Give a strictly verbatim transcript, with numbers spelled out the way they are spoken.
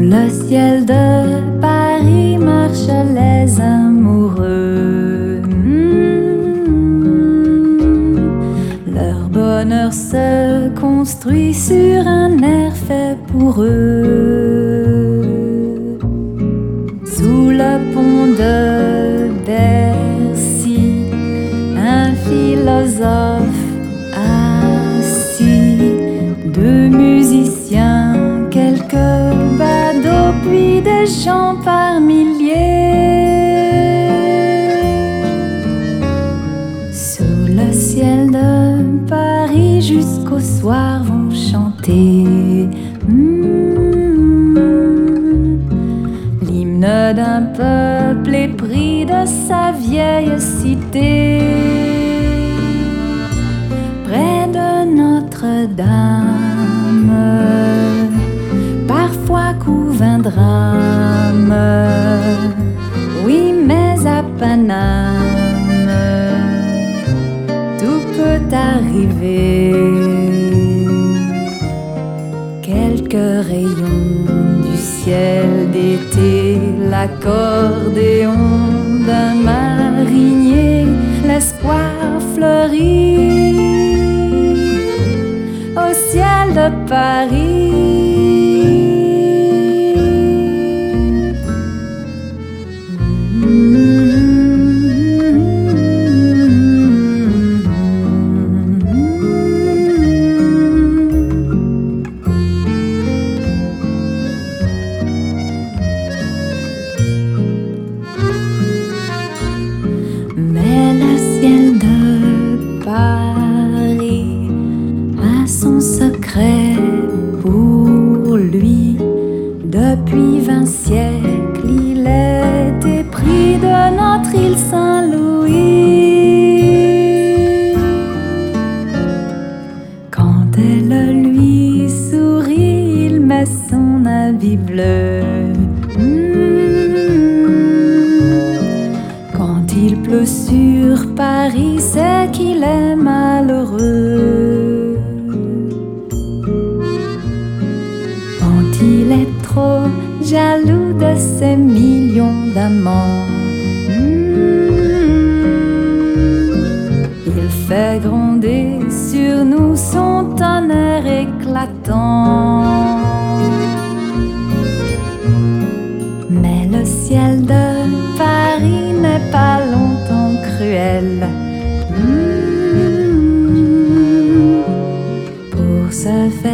le ciel de Paris marchent les amoureux. Mmh. Leur bonheur se construit sur un air fait pour eux. Sous le pont de Bercy, un philosophe assis, deux musiciens, quelques badauds, puis des gens par milliers. Sous le ciel de Paris, jusqu'au soir vont chanter mmh, l'hymne d'un peuple épris de sa vieille cité. Près de Notre-Dame, parfois couve un drame, oui, mais à Paname, tout peut arriver. Quelques rayons du ciel d'été, l'accordéon d'un marinier, l'espoir fleurit au ciel de Paris. Mais le ciel de Paris a son secret pour lui. Depuis vingt siècles, il est épris de notre île Saint-Louis. Quand elle lui sourit, il met son habit bleu. Il pleut sur Paris, c'est qu'il est malheureux. Quand il est trop jaloux de ses millions d'amants, il fait gronder sur nous son tonnerre éclatant. Mais le ciel de Paris n'est pas longtemps cruel. Mmh. Pour se faire